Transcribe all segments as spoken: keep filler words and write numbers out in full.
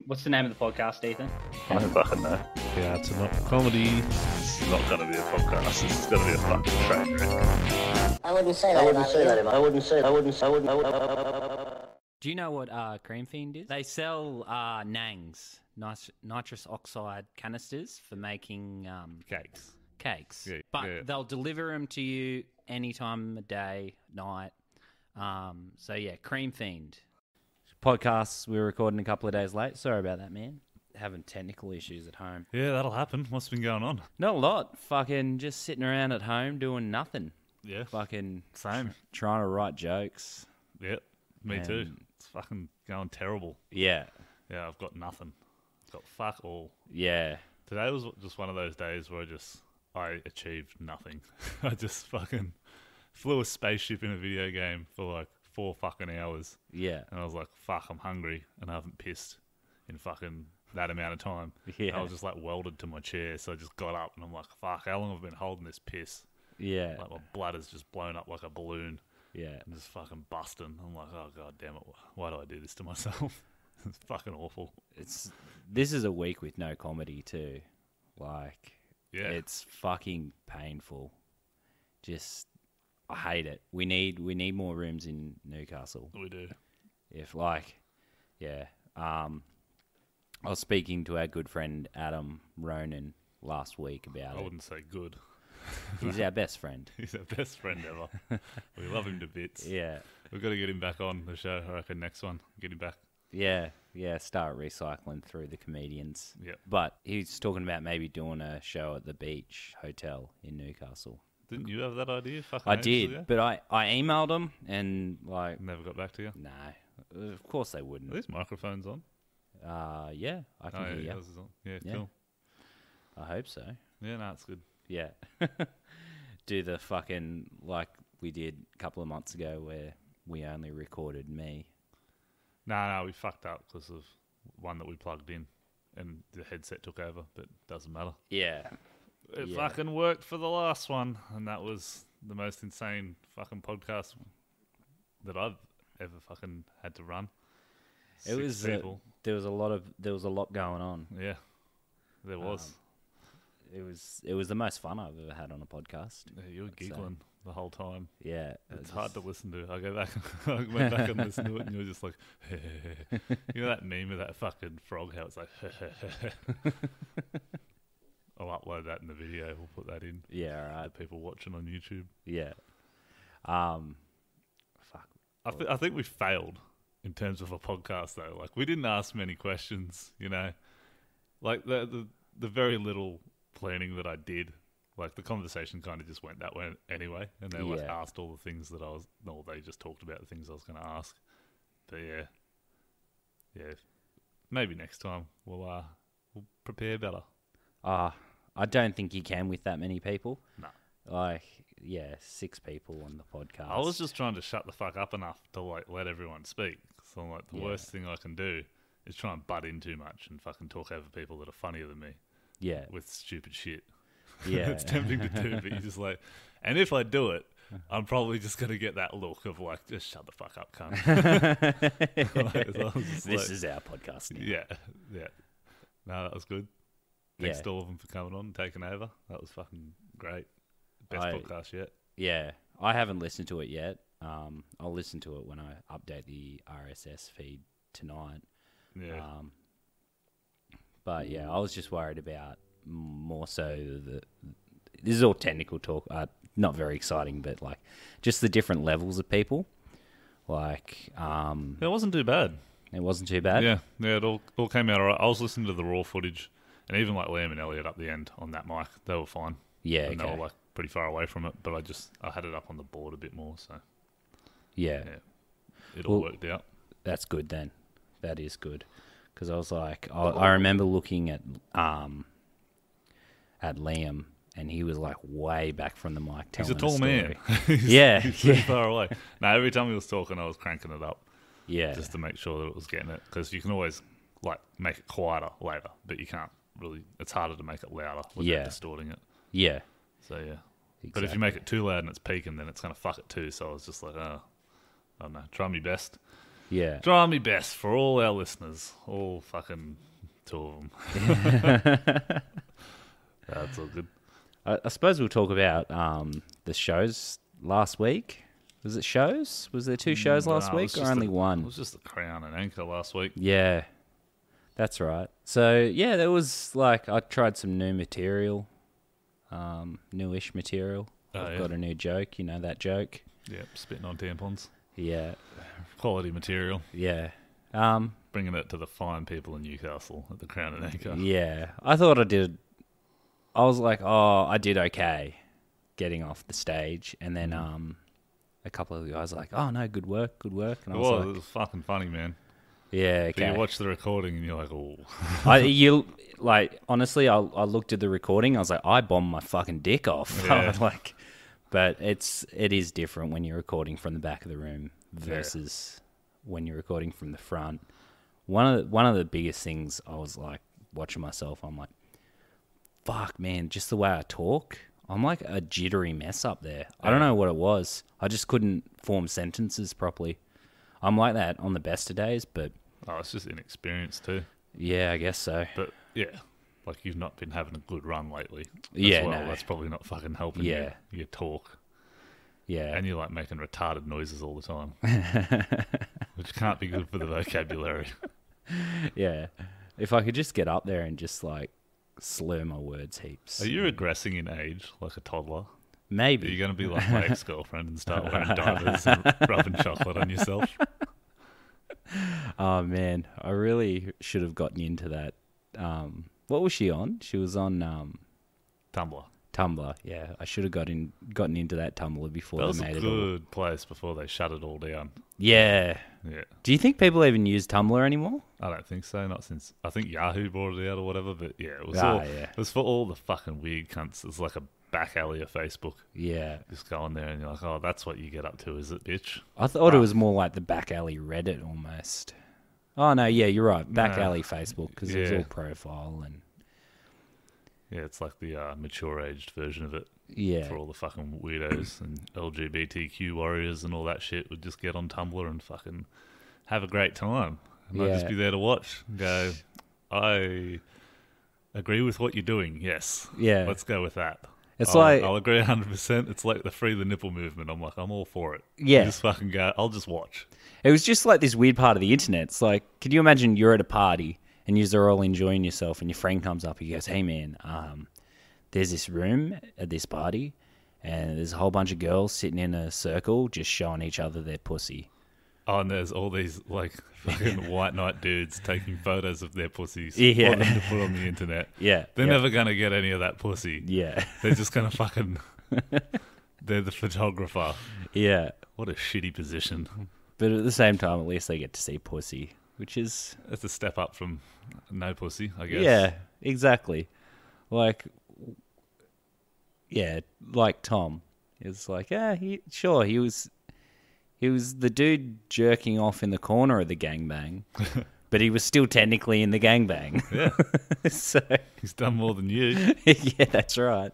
What's the name of the podcast, Ethan? I don't fucking know. Yeah, it's not comedy. This is not going to be a podcast. This is going to be a fucking train wreck. I wouldn't say that. I wouldn't say that. I wouldn't say. I wouldn't. I wouldn't. I wouldn't. Do you know what uh, Cream Fiend is? They sell uh, Nangs, nit- nitrous oxide canisters for making um, Cakes. cakes. Yeah, but yeah. they'll deliver them to you any time of day, night. Um, so yeah, Cream Fiend. Podcasts we were recording a couple of days late. Sorry about that, man. Having technical issues at home. Yeah, that'll happen. What's been going on? Not a lot. Fucking just sitting around at home doing nothing. Yeah. Fucking Same. trying to write jokes. Yeah, me And- too. It's fucking going terrible. Yeah. Yeah, I've got nothing. I've got fuck all. Yeah. Today was just one of those days where I just, I achieved nothing. I just fucking flew a spaceship in a video game for like four fucking hours. Yeah. And I was like, fuck, I'm hungry and I haven't pissed in fucking that amount of time. Yeah. And I was just like welded to my chair. So I just got up and I'm like, fuck, how long have I been holding this piss? Yeah. Like my bladder's just blown up like a balloon. Yeah. I'm just fucking busting. I'm like, oh god damn it, why do I do this to myself? It's fucking awful. It's this is a week with no comedy too. Like Yeah. it's fucking painful. Just I hate it. We need we need more rooms in Newcastle. We do. If like yeah. Um I was speaking to our good friend Adam Ronan last week about I it. wouldn't say good. He's our best friend. He's our best friend ever. We love him to bits. Yeah. We've got to get him back on the show, I reckon, next one. Get him back. Yeah, yeah, start recycling through the comedians. Yep. But he's talking about maybe doing a show at the Beach Hotel in Newcastle. Didn't you have that idea? Fucking I ages did, ago? but I, I emailed them and like, Never got back to you. no, of course they Are wouldn't. these microphones on? Uh, yeah, I can Oh, hear yeah, you. yours is on. Yeah, Yeah. cool. I hope so. Yeah, no, it's good. Yeah. Do the fucking, like we did a couple of months ago where we only recorded me. No, no, we fucked up because of one that we plugged in and the headset took over, but doesn't matter. Yeah. It Yeah. fucking worked for the last one, and that was the most insane fucking podcast that I've ever fucking had to run. It Six was, uh, people. there was a lot of, there was a lot going on. Yeah, there was. Um, It was, it was the most fun I've ever had on a podcast. yeah, you were so- giggling the whole time. Yeah. It's hard to listen to. I go back, I went back and listened to it, and you were just like, you know that meme of that fucking frog? How it's like, I'll upload that in the video. We'll put that in. Yeah, all The right. people watching on YouTube. Yeah. Um, fuck. I, th- I think we failed in terms of a podcast though. Like we didn't ask many questions, you know. Like the the, the very little planning that I did, like the conversation kind of just went that way anyway, and they like Yeah. asked all the things that I was. No, they just talked about the things I was going to ask. But yeah, yeah, maybe next time we'll uh we'll prepare better. Uh, I don't think you can with that many people. No. Like, yeah, six people on the podcast. I was just trying to shut the fuck up enough to like let everyone speak. So I'm like, the Yeah. worst thing I can do is try and butt in too much and fucking talk over people that are funnier than me. Yeah. With stupid shit. Yeah. It's tempting to do, but you just like, and if I do it, I'm probably just going to get that look of like, just shut the fuck up, cunt. Like, so I was just This like- is our podcast now. Yeah, yeah. No, that was good. Thanks Yeah. to all of them for coming on and taking over. That was fucking great. Best I- podcast yet. Yeah. I haven't listened to it yet. Um, I'll listen to it when I update the R S S feed tonight. Yeah. Um, but yeah, I was just worried about more so the. This is all technical talk, uh, not very exciting, but like just the different levels of people. Like, um, it wasn't too bad. it wasn't too bad. Yeah, yeah, it all, all came out all right. I was listening to the raw footage, and even like Liam and Elliot up the end on that mic, they were fine. Yeah, and they okay. were like pretty far away from it, but I just I had it up on the board a bit more, so yeah, yeah, it all Well- worked out. that's good then. That is good because I was like, I, I remember looking at um at Liam, and he was like way back from the mic. He's Telling a tall story. man. he's, Yeah, he's pretty yeah. far away. No, every time he was talking, I was cranking it up Yeah, just to make sure that it was getting it, because you can always like make it quieter later, but you can't really. It's harder to make it louder without Yeah. distorting it. yeah. So yeah. But if you make it too loud and it's peaking, then it's going to fuck it too. So I was just like, oh, I don't know, try my best. Yeah. Trying my best for all our listeners, all fucking two of them. That's all good. I, I suppose we'll talk about um, the shows last week. Was it shows? Was there two shows last No, it week was or just only the- one? It was just the Crown and Anchor last week. Yeah, that's right. So yeah, there was like I tried some new material, um, newish material. Oh, I've yeah. got a new joke. You know that joke? Yeah, spitting on tampons. Yeah, Quality material. yeah, um, Bringing it to the fine people in Newcastle at the Crown and Anchor. yeah. I thought I did. I was like, oh, I did okay, getting off the stage, and then um, a couple of the guys were like, oh no, good work, good work, and I It was was, like, it was fucking funny, man. yeah, But okay. you watch the recording and you're like, oh. I you like honestly, I I looked at the recording. I was like, I bombed my fucking dick off. Yeah. like, but it's it is different when you're recording from the back of the room versus when you're recording from the front. One of the, one of the biggest things I was like watching myself. I'm like, fuck, man, just the way I talk. I'm like a jittery mess up there. I don't Yeah. know what it was. I just couldn't form sentences properly. I'm like that on the best of days, but Oh, it's just inexperience too. yeah, I guess so. But yeah, like you've not been having a good run lately. As Yeah, well. no. That's probably not fucking helping Yeah. you, your talk. Yeah. And you're like making retarded noises all the time, which can't be good for the vocabulary. Yeah. If I could just get up there and just like slur my words heaps. Are you regressing in age like a toddler? Are Maybe. you going to be like my ex-girlfriend and start wearing diapers and rubbing chocolate on yourself? Oh man, I really should have gotten into that. Um, what was she on? She was on um, Tumblr. Tumblr. Yeah, I should have gotten gotten into that Tumblr before That they was made a it all. good place before they shut it all down. Yeah. Yeah. Do you think people even use Tumblr anymore? I don't think so. Not since I think Yahoo brought it out or whatever. But yeah, it was Ah, all, yeah. it was for all the fucking weird cunts. It's like a back alley of Facebook. Yeah. Just go on there and you're like, oh, that's what you get up to, is it, bitch? I thought it Ah. was more like the back alley Reddit almost. Oh no, yeah, you're right. Back Nah. alley Facebook because it was Yeah. all profile and Yeah, it's like the uh, mature aged version of it yeah. for all the fucking weirdos and L G B T Q warriors and all that shit would just get on Tumblr and fucking have a great time. And I'd just Yeah. be there to watch and go, I agree with what you're doing, yes. Yeah. Let's go with that. It's I'll, like- I'll agree one hundred percent. It's like the free the nipple movement. I'm like, I'm all for it. Yeah. You just fucking go, I'll just watch. It was just like this weird part of the internet. It's like, can you imagine you're at a party and you're all enjoying yourself and your friend comes up and he goes, hey man, um, there's this room at this party and there's a whole bunch of girls sitting in a circle just showing each other their pussy. Oh, and there's all these like fucking white knight dudes taking photos of their pussies Yeah. for them to put on the internet. Yeah. They're yeah, never gonna get any of that pussy. Yeah. They're just gonna fucking. They're the photographer. Yeah. What a shitty position. But at the same time, at least they get to see pussy, which is, That's a step up from no pussy, I guess. yeah, exactly. Like, yeah, like Tom. It's like, yeah, he, sure, he was, he was the dude jerking off in the corner of the gangbang, but he was still technically in the gangbang. Yeah. So, He's done more than you. yeah, that's right.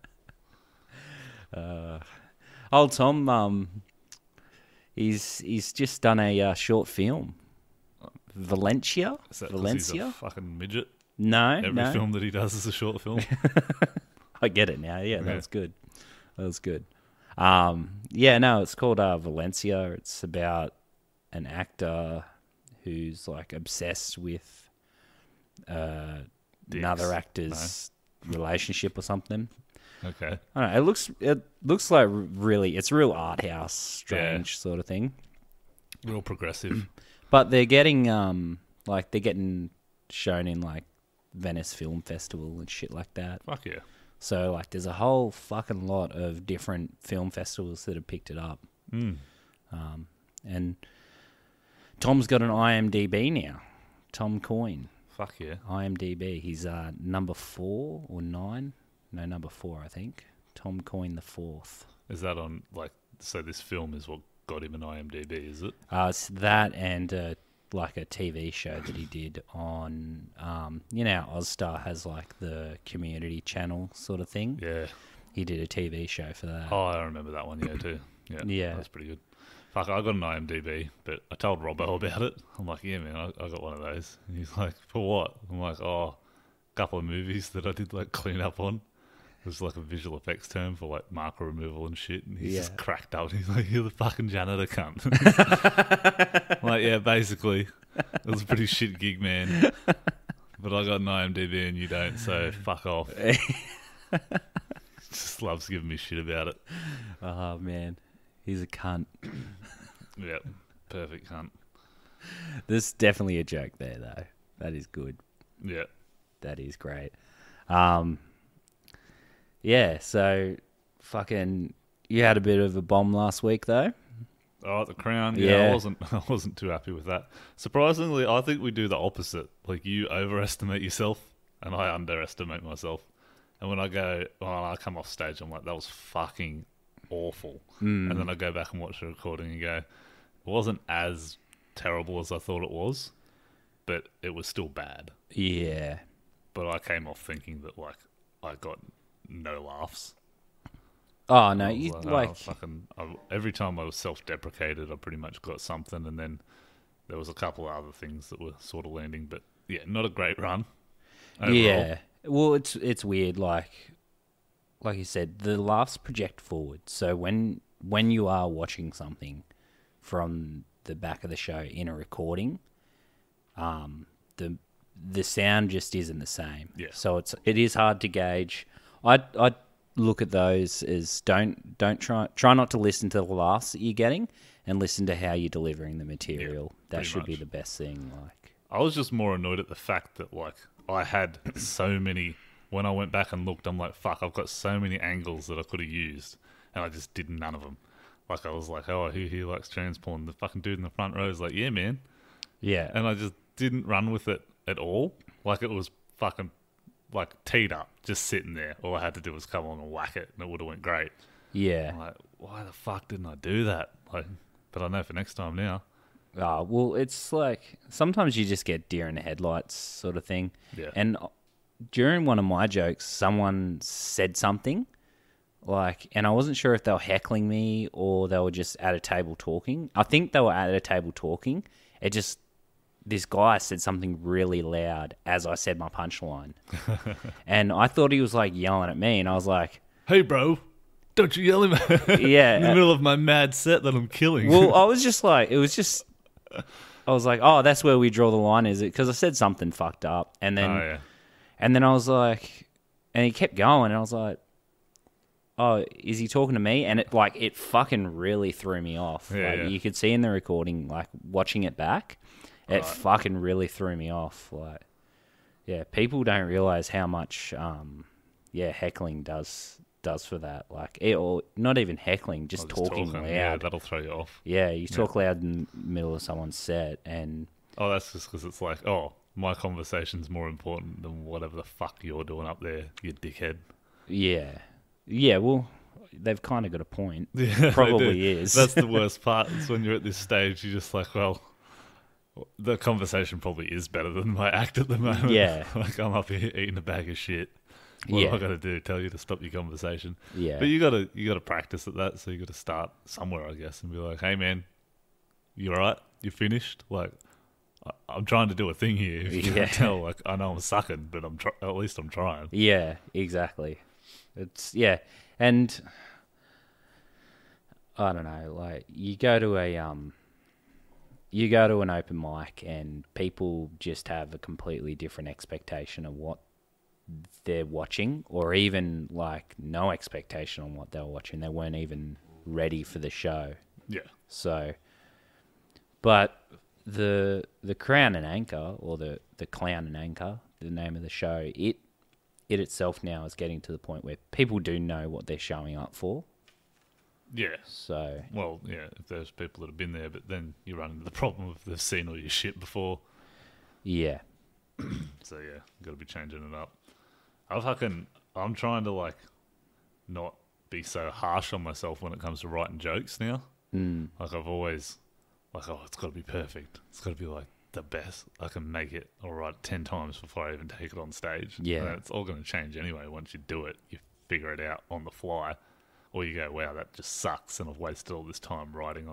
uh, old Tom, um, he's he's just done a uh, short film, Valencia. Is that 'cause he's Valencia. a fucking midget? No, Every no. film that he does is a short film. I get it now. Yeah, that Yeah. was good. That was good. Um, yeah, no, it's called uh, Valencia. It's about an actor who's like obsessed with uh, another actor's relationship or something. Okay. I don't know. It looks it looks like really it's real art house, strange sort of thing. Real progressive. But they're getting um like they're getting shown in like Venice Film Festival and shit like that. Fuck yeah. So like there's a whole fucking lot of different film festivals that have picked it up. Mm. Um, and Tom's got an I M D B now. Tom Coyne, Fuck yeah. I M D B. He's uh, number four or nine. No, number four, I think. Tom Coyne the fourth. Is that on, like, so this film is what got him an I M D B, is it? Uh, it's that and uh, like a T V show that he did on, um, you know, how Ozstar has like the community channel sort of thing. Yeah. He did a T V show for that. Oh, I remember that one, yeah, too. Yeah. Yeah. That's pretty good. Fuck, I got an IMDb, but I told Robbo about it. I'm like, yeah, man, I, I got one of those. And he's like, for what? I'm like, oh, a couple of movies that I did like clean up on. It was like a visual effects term for like marker removal and shit. And he's Yeah. just cracked up. He's like, you're the fucking janitor cunt. I'm like, yeah, basically. It was a pretty shit gig, man. But I got an IMDb and you don't, so fuck off. Just loves giving me shit about it. Oh, man. He's a cunt. Yeah, perfect cunt. There's definitely a joke there, though. That is good. Yeah. That is great. Um, yeah, so fucking, you had a bit of a bomb last week, though. Oh, the Crown. Yeah, Yeah. I wasn't. I wasn't too happy with that. Surprisingly, I think we do the opposite. Like you overestimate yourself, and I underestimate myself. And when I go, well, I come off stage, I'm like, that was fucking awful. Mm. And then I go back and watch the recording and go, it wasn't as terrible as I thought it was, but it was still bad. Yeah. But I came off thinking that like I got no laughs. Oh, no, I was you, like, like, oh, fucking, I, every time I was self-deprecated, I pretty much got something, and then there was a couple of other things that were sort of landing, but yeah, not a great run. Overall. yeah. Well, it's it's weird, like, like you said, the laughs project forward. So when when you are watching something from the back of the show in a recording, um, the the sound just isn't the same. Yeah. So it's it is hard to gauge. I I look at those as don't don't try try not to listen to the laughs that you're getting, and listen to how you're delivering the material. that pretty should be much. the best thing. Like, I was just more annoyed at the fact that like I had so many. When I went back and looked, I'm like, fuck, I've got so many angles that I could have used, and I just did none of them. Like I was like, oh, who here likes transporn? The fucking dude in the front row is like, yeah, man. yeah, And I just didn't run with it at all. Like it was fucking like teed up, just sitting there. All I had to do was come on and whack it, and it would have went great. yeah. I'm like, why the fuck didn't I do that? Like, but I know for next time now. Ah, well, it's like sometimes you just get deer in the headlights sort of thing. Yeah. And during one of my jokes, someone said something like, and I wasn't sure if they were heckling me or they were just at a table talking. I think they were at a table talking. It just, this guy said something really loud as I said my punchline. And I thought he was like yelling at me, and I was like, Hey, bro, don't you yell at me yeah. in the middle of my mad set that I'm killing. Well, I was just like, it was just, I was like, oh, that's where we draw the line, is it? Because I said something fucked up, and then, oh, yeah. and then I was like, and he kept going, and I was like, oh, is he talking to me? And it like it fucking really threw me off. Yeah, like, yeah. you could see in the recording, like watching it back, it Right. fucking really threw me off. Like, yeah, people don't realize how much, um, yeah, heckling does does for that. Like, it, or not even heckling, just, I was talking, loud. Yeah, that'll throw you off. Yeah, you talk loud in the middle of someone's set, and Oh, that's just because it's like, oh, my conversation's more important than whatever the fuck you're doing up there, you dickhead. yeah, yeah. Well, they've kind of got a point. Yeah, they Probably do. is. That's the worst part. Is when you're at this stage, you're just like, well, the conversation probably is better than my act at the moment. Yeah. Like I'm up here eating a bag of shit. What Yeah. am I gonna do? Tell you to stop your conversation? Yeah. But you gotta you gotta practice at that. So you gotta start somewhere, I guess, and be like, hey man, you alright? You finished? Like, I, I'm trying to do a thing here. If you Yeah. can't tell, like, I know I'm sucking, but I'm try- at least I'm trying. Yeah, exactly. It's yeah, and I don't know. Like, you go to a um, you go to an open mic, and people just have a completely different expectation of what they're watching, or even like no expectation on what they're watching. They weren't even ready for the show. Yeah. So, but the the Crown and Anchor, or the the Clown and Anchor, the name of the show, it it itself now is getting to the point where people do know what they're showing up for. Yeah. So Well, yeah, if there's people that have been there, but then you run into the problem of they've seen all your shit before. yeah, So yeah, got to be changing it up. I fucking, I'm trying to like not be so harsh on myself when it comes to writing jokes now. mm, Like I've always, like, oh, it's got to be perfect. It's got to be like the best. I can make it. I'll write it ten times before I even take it on stage. Yeah. And it's all going to change anyway. Once you do it, you figure it out on the fly. Or you go, wow, that just sucks, and I've wasted all this time writing on this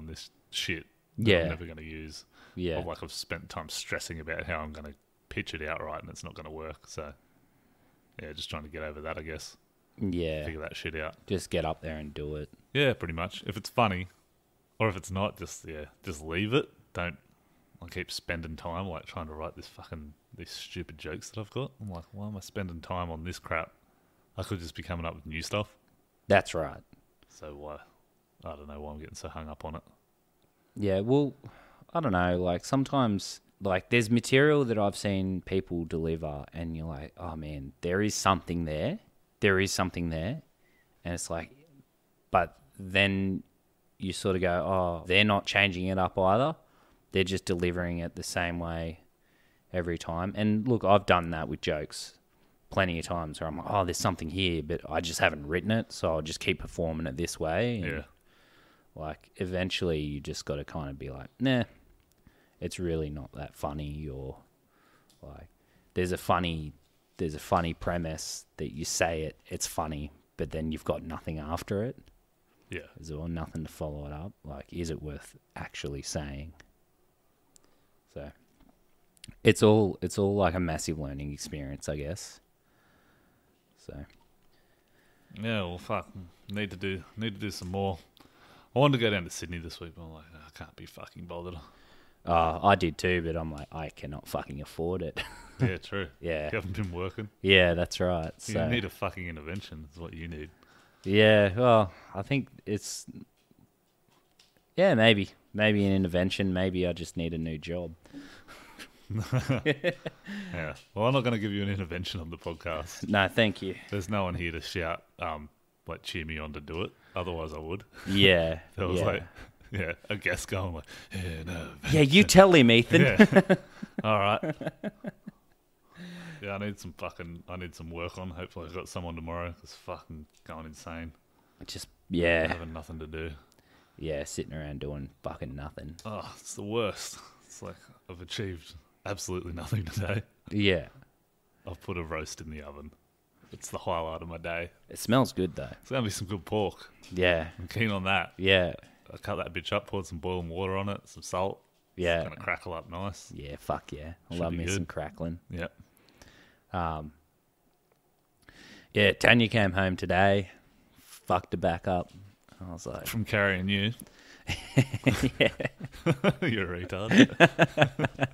shit that Yeah. I'm never going to use. Yeah. Or like I've spent time stressing about how I'm going to pitch it out right and it's not going to work. So, yeah, just trying to get over that, I guess. Yeah. Figure that shit out. Just get up there and do it. Yeah, pretty much. If it's funny, or if it's not, just yeah, just leave it. Don't I keep spending time like trying to write this fucking these stupid jokes that I've got. I'm like, why am I spending time on this crap? I could just be coming up with new stuff. That's right. So why? I don't know why I'm getting so hung up on it. Yeah, well, I don't know. Like, sometimes, like, there's material that I've seen people deliver, and you're like, oh, man, there is something there. There is something there. And it's like, but then you sort of go, oh, they're not changing it up either. They're just delivering it the same way every time. And look, I've done that with jokes plenty of times where I'm like, oh, there's something here, but I just haven't written it, so I'll just keep performing it this way. And Yeah. like, eventually you just got to kind of be like, nah, it's really not that funny, or like, there's a funny, there's a funny premise that you say it, it's funny, but then you've got nothing after it. Yeah. Is there nothing to follow it up? Like, is it worth actually saying? So, it's all, it's all like a massive learning experience, I guess. So, Yeah, well, fuck. Need to do need to do some more. I wanted to go down to Sydney this week, but I'm like, "Oh, I can't be fucking bothered. uh, I did too, but I'm like, I cannot fucking afford it. Yeah, true. Yeah. You haven't been working. Yeah, that's right. So, You need a fucking intervention. Is what you need. yeah, well, I think it's, yeah, maybe, maybe an intervention. Maybe I just need a new job. Yeah. Well, I'm not going to give you an intervention on the podcast. No, thank you. There's no one here to shout, um, like cheer me on to do it. Otherwise, I would. Yeah, There was yeah. like, yeah, a guest going like, yeah, no. yeah, you tell him, Ethan. Yeah. All right. Yeah, I need some fucking, I need some work on. Hopefully, I've got someone tomorrow. It's fucking going insane. Just yeah, Having nothing to do. yeah, sitting around doing fucking nothing. Oh, it's the worst. It's like I've achieved absolutely nothing today. Yeah, I've put a roast in the oven. It's the highlight of my day. it smells good though. It's gonna be some good pork. Yeah, I'm keen on that. yeah, I cut that bitch up, poured some boiling water on it, some salt. yeah, It's gonna crackle up nice. yeah. Fuck yeah, I Should love be me good. some crackling. Yeah. Um, yeah, Tanya came home today, fucked her back up. I was like, From carrying you. yeah, You're a retard.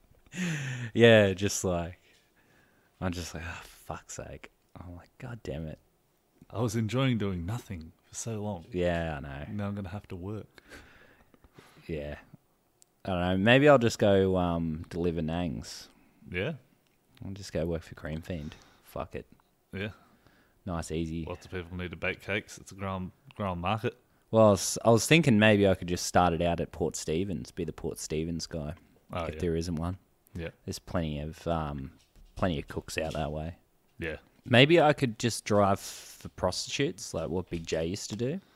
yeah, just like, I'm just like, oh, fuck's sake. I'm like, God damn it. I was enjoying doing nothing for so long. Yeah, I know. Now I'm gonna have to work. Yeah. I don't know. Maybe I'll just go um, deliver Nangs. Yeah. I'll just go work for Cream Fiend. Fuck it. Yeah. Nice, easy. Lots of people need to bake cakes. It's a ground ground market. Well, I was, I was thinking maybe I could just start it out at Port Stevens, be the Port Stevens guy, Oh if yeah. there isn't one. Yeah. There's plenty of um, plenty of cooks out that way. Yeah. Maybe I could just drive for prostitutes, like what Big J used to do.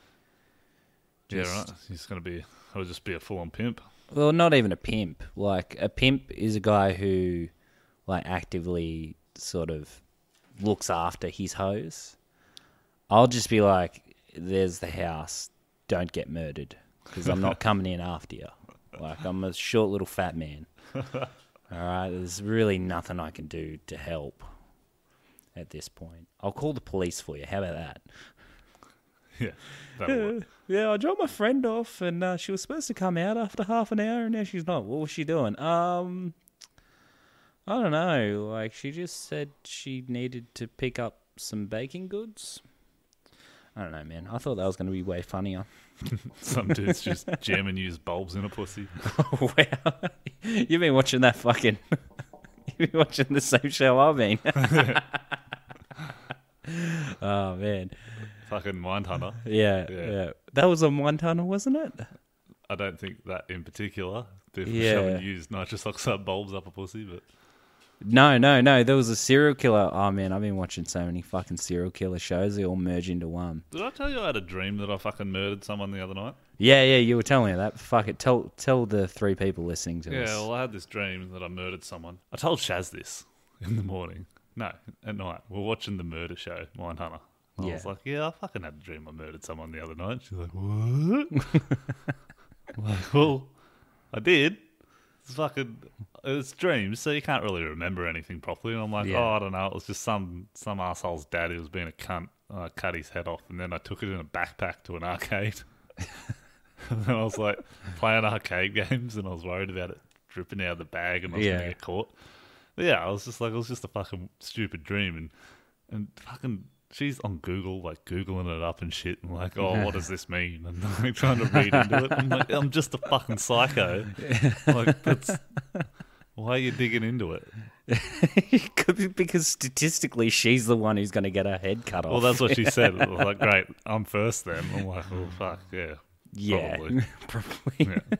Yeah, Just- right. He's gonna be I would just be a full on pimp. Well, not even a pimp. Like, a pimp is a guy who, like, actively sort of looks after his hoes. I'll just be like, there's the house. Don't get murdered. Because I'm not coming in after you. Like, I'm a short little fat man. All right? There's really nothing I can do to help at this point. I'll call the police for you. How about that? Yeah. That'll work. Yeah, I dropped my friend off, and uh, she was supposed to come out after half an hour, and now she's not. What was she doing? Um, I don't know. Like, she just said she needed to pick up some baking goods. I don't know, man. I thought that was going to be way funnier. Some dude's just jamming used bulbs in a pussy. Wow, you've been watching that fucking. You've been watching the same show I've been. Oh man, Fucking Mindhunter. yeah, Yeah. yeah. That was on One Tunnel, wasn't it? I don't think that in particular. They're Yeah. shoving used nitrous oxide bulbs up a pussy, but No, no, no. There was a serial killer. Oh man, I've been watching so many fucking serial killer shows. They all merge into one. did I tell you I had a dream that I fucking murdered someone the other night? Yeah, yeah. You were telling me that. Fuck it. Tell, tell the three people listening to Yeah, this. well, I had this dream that I murdered someone. I told Shaz this in the morning. No, at night. We're watching the murder show, Mindhunter. I Yeah. was like, yeah, I fucking had a dream I murdered someone the other night. She's like, what? Like, well, I did. It's fucking, it's dreams, so you can't really remember anything properly. And I'm like, Yeah. oh, I don't know. It was just some some asshole's dad who was being a cunt. And I cut his head off, and then I took it in a backpack to an arcade. And then I was like playing arcade games, and I was worried about it dripping out of the bag, and I was Yeah. gonna get caught. But yeah, I was just like, it was just a fucking stupid dream, and and fucking. She's on Google, like, Googling it up and shit, and like, oh, what does this mean? And like, trying to read into it. I'm like, I'm just a fucking psycho. Like, that's... Why are you digging into it? Because statistically, she's the one who's going to get her head cut off. Well, that's what she said. I was like, great, I'm first then. I'm like, oh, fuck, yeah. yeah, Probably. probably. Yeah.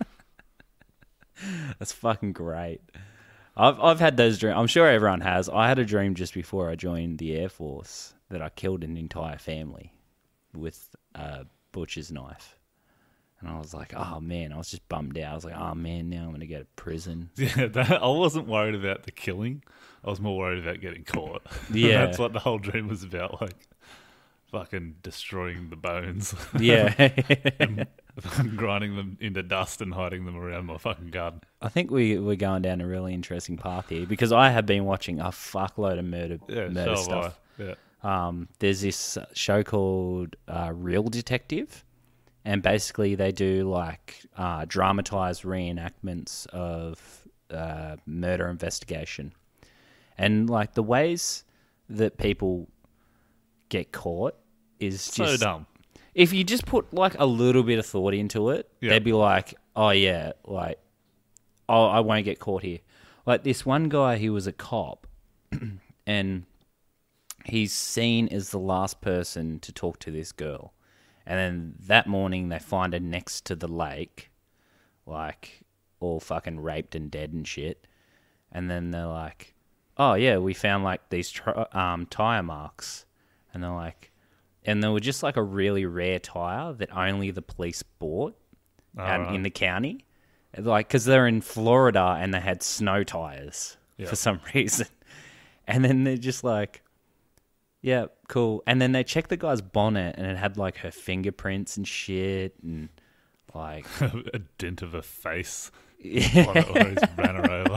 That's fucking great. I've I've had those dreams. I'm sure everyone has. I had a dream just before I joined the Air Force that I killed an entire family with a butcher's knife. And I was like, oh man, I was just bummed out. I was like, oh man, now I'm going to go to prison. Yeah, that, I wasn't worried about the killing. I was more worried about getting caught. Yeah. That's what the whole dream was about, like, fucking destroying the bones. Yeah. And grinding them into dust and hiding them around my fucking garden. I think we, we're going down a really interesting path here because I have been watching a fuckload of murder, Yeah, murder so have stuff. I. Yeah. Um, there's this show called uh, Real Detective, and basically they do like uh, dramatized reenactments of uh, murder investigation, and like the ways that people get caught is So just dumb. if you just put like a little bit of thought into it, Yeah. they'd be like, oh yeah, like, oh, I won't get caught here. Like this one guy, he was a cop, and he's seen as the last person to talk to this girl. And then that morning they find her next to the lake, like all fucking raped and dead and shit. And then they're like, oh yeah, we found like these tri- um, tire marks. And they're like, and they were just like a really rare tire that only the police bought out Alright. in the county. Like, because they're in Florida and they had snow tires Yeah. for some reason. And then they're just like, yeah, cool. And then they checked the guy's bonnet and it had like her fingerprints and shit and like, A dent of a face. yeah, Where he's ran her over.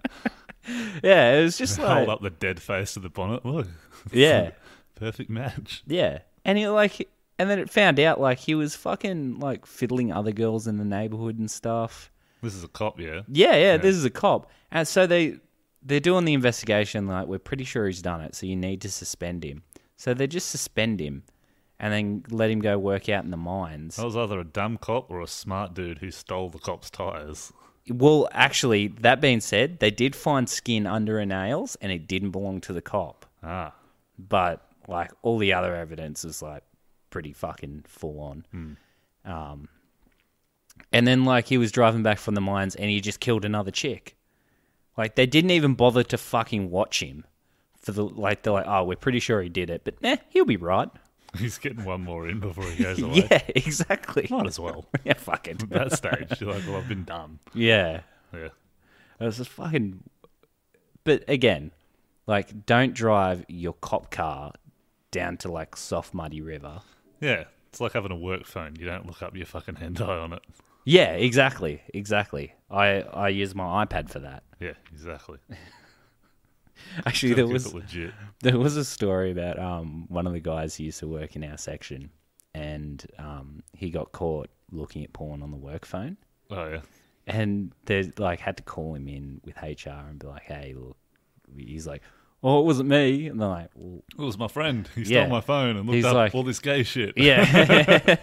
yeah, it was just like, Hold up the dead face of the bonnet. Look. yeah, Perfect match. yeah. And he like, and then it found out like he was fucking like fiddling other girls in the neighborhood and stuff. This is a cop, yeah? Yeah, yeah, this is a cop. And so they they're doing the investigation, like, we're pretty sure he's done it, so you need to suspend him. So they just suspend him and then let him go work out in the mines. That was either a dumb cop or a smart dude who stole the cop's tires. Well, actually, that being said, they did find skin under her nails and it didn't belong to the cop. Ah. But like all the other evidence is like pretty fucking full on. Um, and then like he was driving back from the mines and he just killed another chick. Like they didn't even bother to fucking watch him for the like. They're like, oh, we're pretty sure he did it, but nah, he'll be right. He's getting one more in before he goes away. Yeah, exactly. Might as well. Yeah, fuck it. At that stage, you're like, well, I've been done. Yeah, Yeah. it was just fucking. But again, like, don't drive your cop car down to like soft muddy river. Yeah. It's like having a work phone. You don't look up your fucking hentai on it. Yeah, exactly, exactly. I I use my iPad for that. Yeah, exactly. Actually, there Keep was it legit. there was a story about um one of the guys who used to work in our section, and um he got caught looking at porn on the work phone, Oh, yeah. and they like had to call him in with H R and be like, hey, look, he's like, oh, it wasn't me, and they're like, well, It was my friend. He Yeah. stole my phone and looked He's up like- all this gay shit. yeah.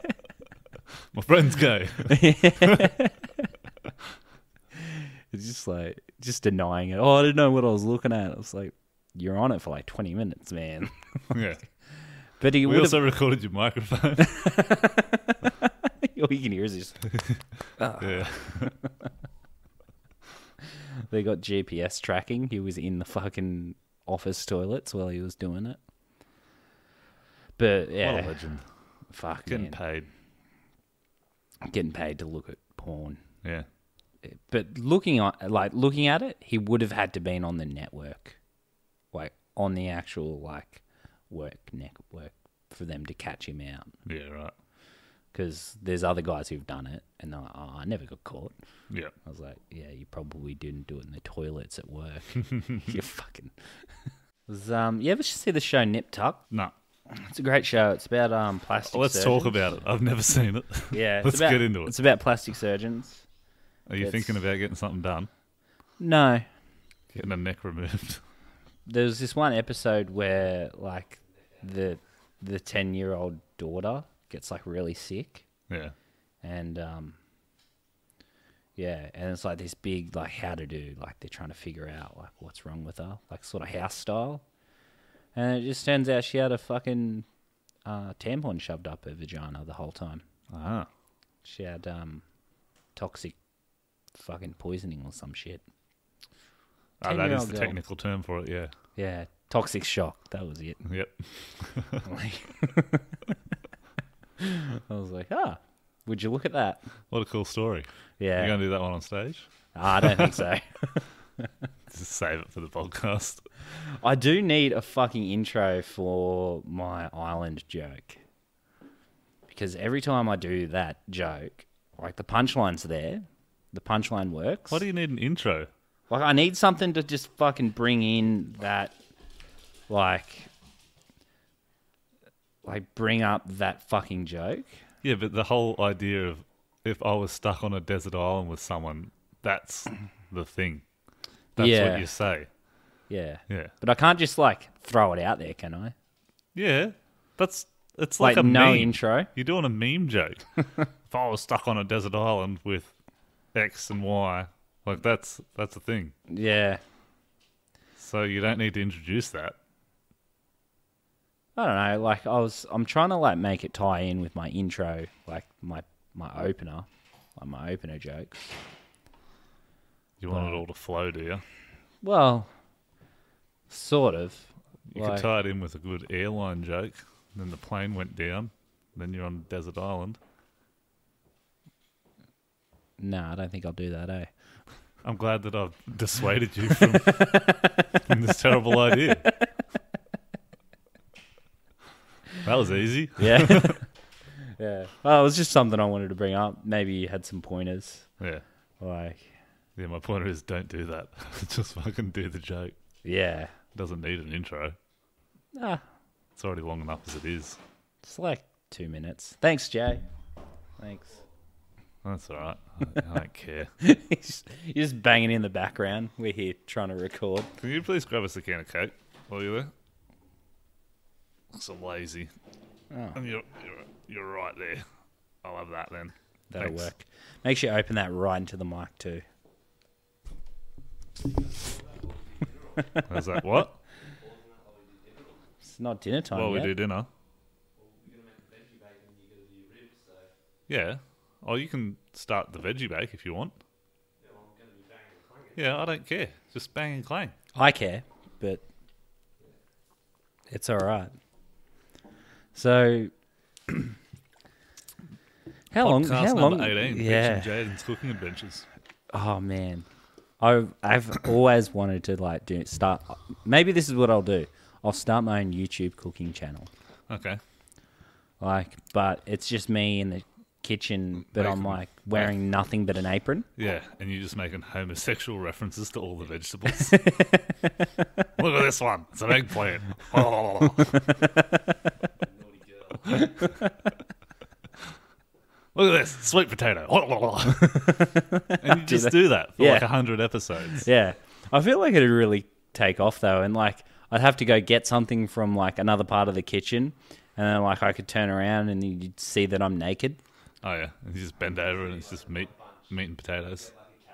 My friend's gay. It's just like, just denying it. Oh, I didn't know what I was looking at. I was like, you're on it for like twenty minutes, man. Yeah. But he We would also have, recorded your microphone. all you can hear is just, Yeah. they got G P S tracking. He was in the fucking office toilets while he was doing it. But What a yeah, legend. fuck, Getting man. paid. Getting paid to look at porn. Yeah. But looking at like looking at it, he would have had to been on the network, like on the actual like work network for them to catch him out. Yeah, right. because there's other guys who've done it, and they're like, oh, I never got caught. Yeah. I was like, yeah, you probably didn't do it in the toilets at work. You fucking. was, um, you ever see the show Nip Tuck? No. It's a great show. It's about um plastic. Let's surgeons. talk about it. I've never seen it. Yeah, it's Let's about, get into it. It's about plastic surgeons. Are you It's- thinking about getting something done? No, Getting a neck removed? there was this one episode where like the the ten year old daughter gets like really sick, Yeah. and um yeah, and it's like this big like how to do, like they're trying to figure out like what's wrong with her, like sort of house style, and it just turns out she had a fucking uh, tampon shoved up her vagina the whole time. Ah. She had um toxic fucking poisoning or some shit. Ah, that is ten-year-old the girl. technical term for it, yeah. Yeah, toxic shock. That was it. Yep. Like- I was like, ah, would you look at that? What a cool story. Yeah, You're going to do that one on stage? I don't think so. Just save it for the podcast. I do need a fucking intro for my island joke, because every time I do that joke, like the punchline's there, the punchline works. Why do you need an intro? Like I need something to just fucking bring in that, like, like bring up that fucking joke. Yeah, but the whole idea of if I was stuck on a desert island with someone, that's the thing. That's Yeah. what you say. Yeah, Yeah. but I can't just like throw it out there, can I? Yeah. That's it's like, Like, a no meme. intro. You're doing a meme joke. If I was stuck on a desert island with X and Y, like that's that's a thing. Yeah, So you don't need to introduce that. I don't know. Like I was, I'm trying to like make it tie in with my intro, like my my opener, like my opener jokes. You want it all to flow, do you? Well, sort of. You Like- could tie it in with a good airline joke. Then the plane went down. Then you're on a desert island. No, I don't think I'll do that. Eh? I'm glad that I've dissuaded you from, from this terrible idea. That was easy. Yeah. Yeah. Well, it was just something I wanted to bring up. Maybe you had some pointers. Yeah. Like, Yeah, my pointer is don't do that. Just fucking do the joke. yeah. Doesn't need an intro. Ah, It's already long enough as it is. it's like two minutes. Thanks, Jay. Thanks. That's all right. I, I don't care. You're just banging in the background. We're here trying to record. Can you please grab us a can of Coke while you're there? So lazy. Oh, And you're, you're, you're right there. I'll have that then. that'll Thanks. work. Make sure you open that right into the mic, too. How's that? What? It's not dinner time Well, we yet. do dinner. Yeah. Oh, you can start the veggie bake if you want. Yeah, I don't care. Just bang and clang. I care, but it's all right. So, how long? Podcast How number long? eighteen. Yeah. Beach and Jaden's cooking adventures. Oh man, I've I've always wanted to like do start. Maybe this is what I'll do. I'll start my own YouTube cooking channel. Okay. Like, but it's just me in the kitchen, but I'm Bacon. like wearing nothing but an apron. Yeah, and you're just making homosexual references to all the vegetables. Look at this one. It's an eggplant. Look at this. Sweet potato. And you just that. do that for Yeah. like a hundred episodes. Yeah, I feel like it'd really take off though, and like I'd have to go get something from like another part of the kitchen, and then like I could turn around and you'd see that I'm naked. Oh yeah, and you just bend over and it's just meat, meat and potatoes.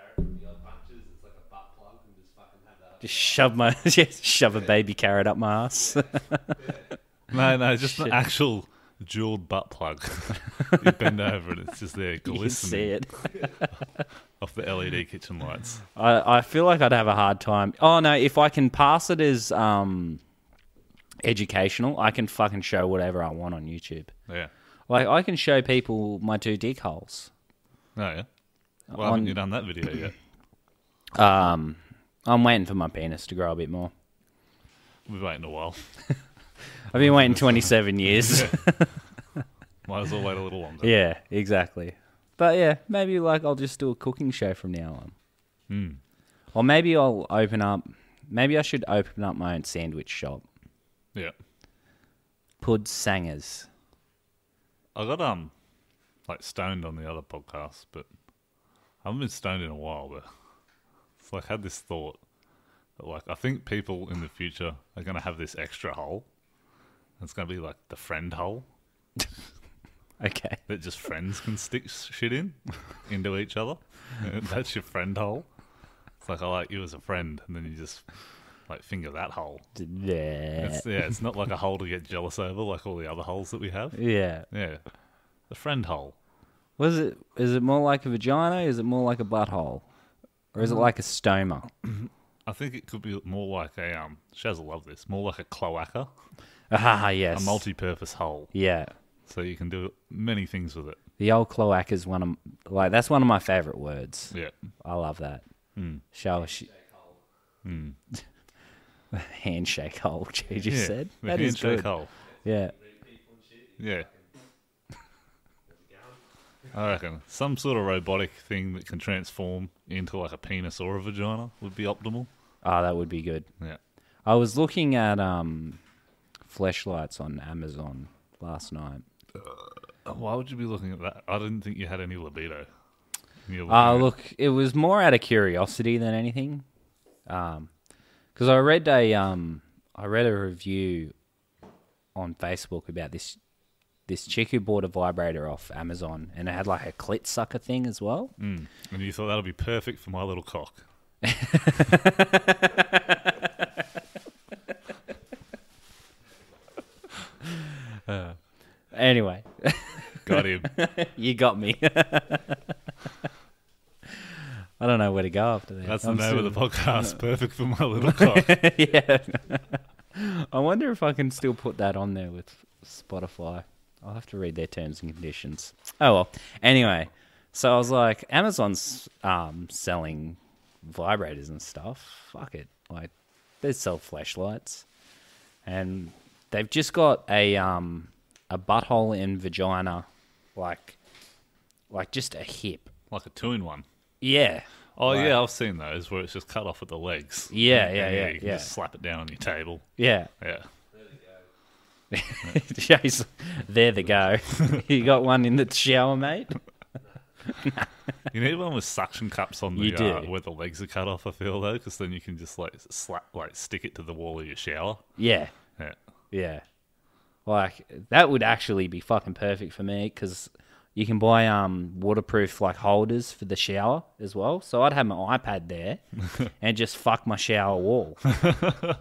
Just shove my yeah, shove a baby carrot up my ass. No, no, just Shit. an actual jeweled butt plug. You bend over and it's just there You can see glistening it. off the L E D kitchen lights. I, I feel like I'd have a hard time. Oh no, if I can pass it as um, educational, I can fucking show whatever I want on YouTube. Yeah. Like I can show people my two dick holes. Oh yeah. Well, On- haven't you done that video yet? Um, I'm waiting for my penis to grow a bit more. We're waiting a while. I've been waiting twenty-seven years. Might as well wait a little longer. Yeah, exactly. But yeah, maybe like I'll just do a cooking show from now on. Hmm. Or maybe I'll open up. Maybe I should open up my own sandwich shop. Yeah. Pud Sangers. I got um like stoned on the other podcast, but I haven't been stoned in a while. But it's like I had this thought that like I think people in the future are gonna have this extra hole. It's gonna be like the friend hole Okay. that just friends can stick shit in into each other. And that's your friend hole. It's like I like you as a friend, and then you just like finger that hole. Yeah. It's, yeah, it's not like a hole to get jealous over, like all the other holes that we have. Yeah. Yeah, the friend hole. Was it? Is it more like a vagina? Is it more like a butthole, or is it like a stoma? I think it could be more like a um. Shaz will love this. More like a cloaca, Ah, yes. a multi-purpose hole, Yeah. so you can do many things with it. The old cloaca is one of like that's one of my favorite words. Yeah. I love that. Mm. Shower. Sh- Mm. handshake hole. You just Yeah, said the that is handshake good. hole. Yeah. Yeah. I reckon some sort of robotic thing that can transform into like a penis or a vagina would be optimal. Oh, that would be good. Yeah. I was looking at um, fleshlights on Amazon last night. Uh, Why would you be looking at that? I didn't think you had any libido. You're looking Uh, at- look, it was more out of curiosity than anything. Um, because I read a um, I read a review on Facebook about this this chick who bought a vibrator off Amazon, and it had like a clit sucker thing as well. Mm. And you thought that'll be perfect for my little cock. Anyway, Got him. you got me. I don't know where to go after that. That's the I'm name still- of the podcast. Perfect for my little cock. Yeah. I wonder if I can still put that on there with Spotify. I'll have to read their terms and conditions. Oh well. Anyway, so I was like, Amazon's um, selling vibrators and stuff. Fuck it. Like, they sell flashlights, and they've just got a um a butthole and vagina, like like just a hip. Like a two in one. Yeah. Oh Right. yeah, I've seen those where it's just cut off at the legs. Yeah, And- yeah, and yeah, You can yeah. just slap it down on your table. Yeah. Yeah. Jay's, there they go. You got one in the shower, mate? You need one with suction cups on the You do. uh, where the legs are cut off. I feel though, because then you can just like slap, like stick it to the wall of your shower. Yeah. Yeah. Yeah. Like, that would actually be fucking perfect for me, because you can buy um waterproof, like, holders for the shower as well. So I'd have my iPad there and just fuck my shower wall. When I was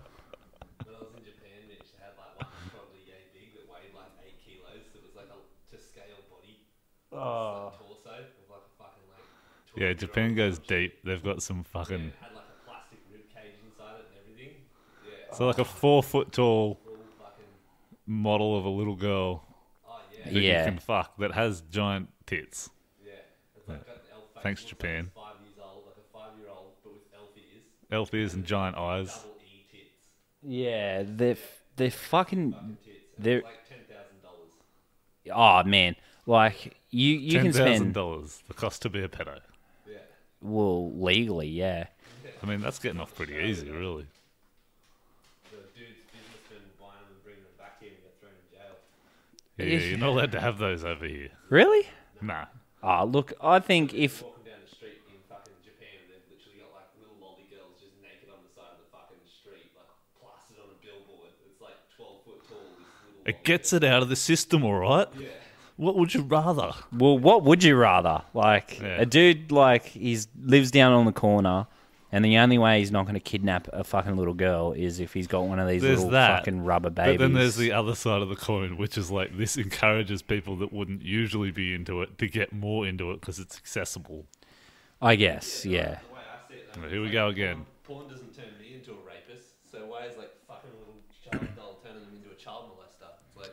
in Japan, Mitch, they had like one probably yay big that weighed like eight kilos. It was like a to scale body, oh. like torso with like a fucking like. Yeah, twelve-year-old Japan goes or something. deep. They've got some fucking. Had like a plastic rib cage inside it and everything. Yeah. So like a four foot tall Full fucking. model of a little girl Oh yeah. that Yeah. you can fuck that has giant tits. Yeah. It's like got the elf face. Thanks, looks Japan. Like it's five years old, like a five year old, but with elf ears, Elf ears and giant eyes. double E tits, Yeah, they're, they're fucking... fucking tits. And They're- it's like ten thousand dollars. Oh, man. Like, you, you Ten can thousand spend... dollars. The cost to be a pedo. Yeah. Well, legally, yeah. I mean, that's getting off pretty easy, really. The dude's businessmen buying them and bringing them back here and get thrown in jail. Yeah, yeah, you're not allowed to have those over here. Really? Nah. Oh, look, I think if... Walking down the street in fucking Japan, they've literally got like little lolly girls just naked on the side of the fucking street, like plastered on a billboard. It's like twelve foot tall. This little It gets it out of the system, all right? Yeah. What would you rather? Well, what would you rather? Like, Yeah. a dude, like, he's lives down on the corner, and the only way he's not going to kidnap a fucking little girl is if he's got one of these There's little that. fucking rubber babies. But then there's the other side of the coin, which is like this encourages people that wouldn't usually be into it to get more into it because it's accessible. I guess, yeah. The way I see it, though, Well, it's here we like, go again. Porn, porn doesn't turn me into a rapist, so why is like fucking a little child doll turning them into a child molester? It's like,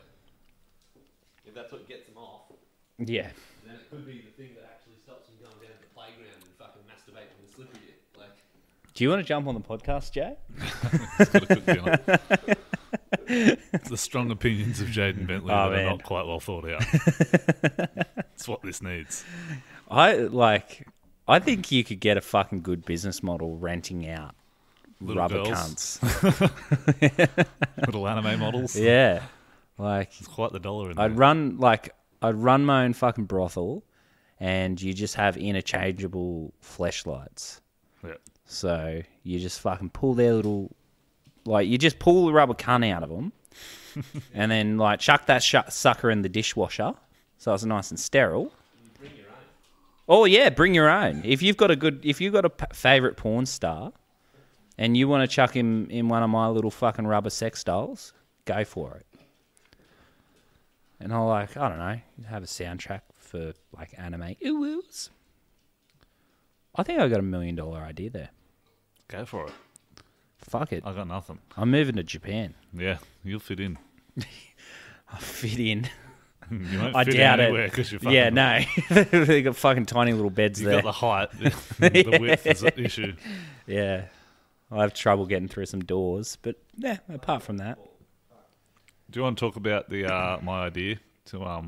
if that's what gets them off, Yeah. then it could be the thing that actually stops them going down to the playground and fucking masturbating with slippery dick. Like, Do you want to jump on the podcast, Jay? It's got a quick feeling. The strong opinions of Jaden Bentley Oh, that man. are not quite well thought out. That's what this needs. I like. I think you could get a fucking good business model renting out Little rubber girls. cunts. Little anime models. Yeah, like It's quite the dollar in I'd there. run like I'd run my own fucking brothel, and you just have interchangeable fleshlights. Yeah. So you just fucking pull their little, like you just pull the rubber cunt out of them, and then like chuck that sh- sucker in the dishwasher, so it's nice and sterile. Oh yeah, bring your own. If you've got a good, if you've got a p- favorite porn star, and you want to chuck him in one of my little fucking rubber sex dolls, go for it. And I'll like, I don't know, have a soundtrack for like anime. Ooh oohs. I think I got a million dollar idea there. Go for it. Fuck it. I got nothing. I'm moving to Japan. Yeah, you'll fit in. I'll fit in. You won't I fit doubt in it. anywhere because you're fucking. Yeah, no. They got fucking tiny little beds You there. got the height. The, the width is an issue. Yeah. I'll have trouble getting through some doors, but yeah, apart from that. Do you want to talk about the uh, my idea to um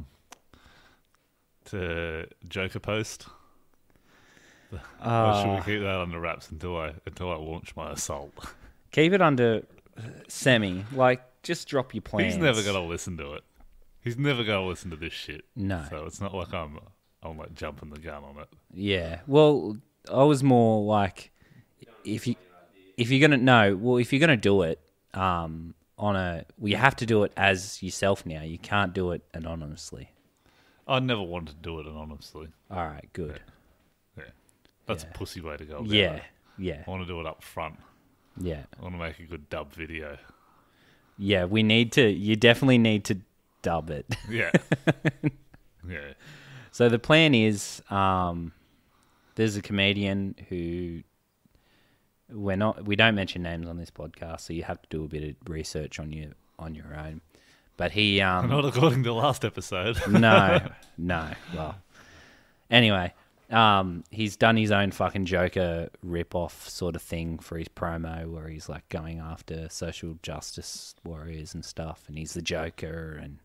to Joker post? Or should we Uh, keep that under wraps until I until I launch my assault? keep it under semi. Like, just drop your plans. He's never gonna listen to it. He's never gonna listen to this shit. No. So it's not like I'm I'm like jumping the gun on it. Yeah. Well, I was more like, if you if you're gonna no, well, if you're gonna do it, um, on a, well, you have to do it as yourself now. You can't do it anonymously. I never wanted to do it anonymously. All right. Good. Yeah, that's Yeah. a pussy way to go. About Yeah. it. Yeah. I want to do it up front. Yeah. I want to make a good dub video. Yeah. We need to. You definitely need to dub it. Yeah, yeah. So the plan is, um, there's a comedian who we're not, we don't mention names on this podcast, so you have to do a bit of research on your on your own. But he, um, Not according to last episode. no, no. Well, anyway, um, he's done his own fucking Joker rip-off sort of thing for his promo, where he's like going after social justice warriors and stuff, and he's the Joker, and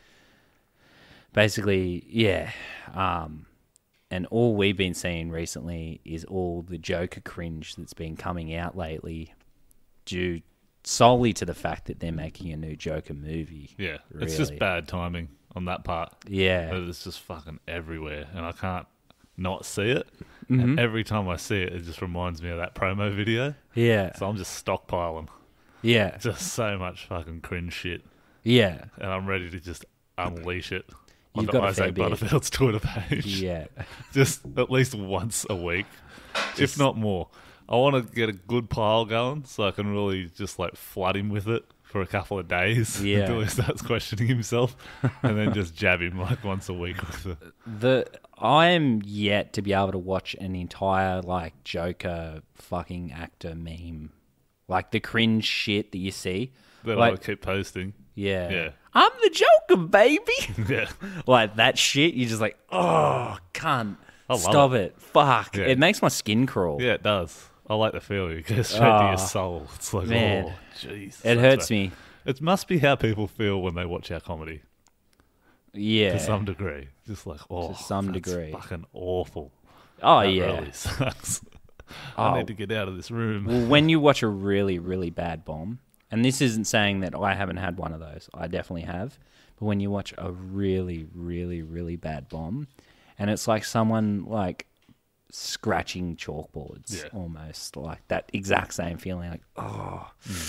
basically, yeah. Um, and all we've been seeing recently is all the Joker cringe that's been coming out lately, due solely to the fact that they're making a new Joker movie. Yeah, it's just Really. bad timing on that part. Yeah. But it's just fucking everywhere, and I can't not see it. Mm-hmm. And every time I see it, it just reminds me of that promo video. Yeah. So I'm just stockpiling Yeah. just so much fucking cringe shit, Yeah. and I'm ready to just unleash it You've onto got a fair Isaac bit. Butterfield's Twitter page. Yeah. Just at least once a week, if not more. I want to get a good pile going so I can really just like flood him with it for a couple of days Yeah. until he starts questioning himself, and then just jab him like once a week with it. The I am yet to be able to watch an entire like Joker fucking actor meme, like the cringe shit that you see. That Like- I keep posting. Yeah, Yeah. I'm the Joker, baby. Yeah, Like that shit. You're just like, oh, cunt. I love Stop it. Fuck. Yeah. It makes my skin crawl. yeah, it does. I like the feeling. It goes straight to Ah, your soul. It's like, man. oh, jeez. It hurts me. It must be how people feel when they watch our comedy Yeah. to some degree. Just like, oh, some that's degree. fucking awful. oh That yeah. really sucks. Oh. I need to get out of this room. Well, when you watch a really, really bad bomb, and this isn't saying that I haven't had one of those, I definitely have, but when you watch a really, really, really bad bomb, and it's like someone like scratching chalkboards, Yeah. almost like that exact same feeling, like oh,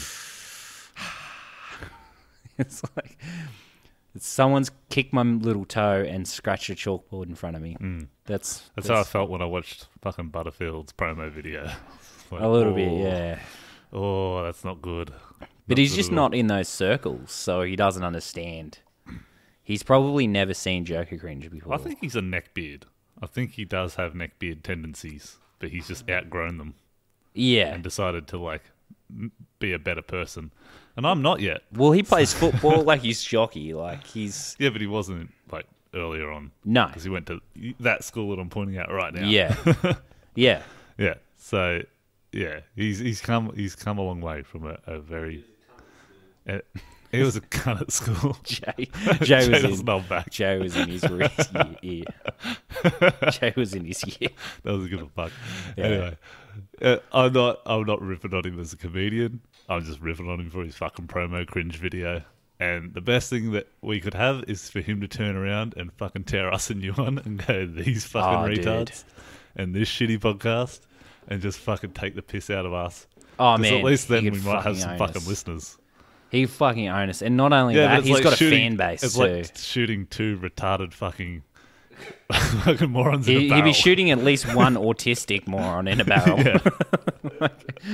it's like it's someone's kicked my little toe and scratched a chalkboard in front of me. That's That's how I felt when I watched fucking Butterfield's promo video. Like, a little bit, oh, yeah. Oh, that's not good. But Not he's good just at all. not in those circles, so he doesn't understand. He's probably never seen Joker cringe before. I think he's a neckbeard. I think he does have neckbeard tendencies, but he's just outgrown them yeah. and decided to like m- be a better person. And I'm not yet. Well, he plays football like he's shocky. Like he's Yeah, but he wasn't like earlier on no. because he went to that school that I'm pointing out right now. Yeah. Yeah. Yeah. So yeah, he's he's come he's come a long way from a, a very And he was a cunt at school. Jay, Jay was Jay was in. not back. Jay was in his re- year. Jay was in his year. That was a good fuck. Yeah. Anyway, uh, I'm not. I'm not ripping on him as a comedian. I'm just ripping on him for his fucking promo cringe video. And the best thing that we could have is for him to turn around and fucking tear us a new one and go, these fucking Oh, dude. retards and this shitty podcast, and just fucking take the piss out of us. Oh 'Cause man, at least then he we could might have fucking some own fucking us. listeners. He fucking own us, and not only Yeah, but that, it's he's like got a shooting, fan base It's too. like shooting two retarded fucking fucking morons in a He, barrel. he'd be shooting at least one autistic moron in a barrel. Yeah.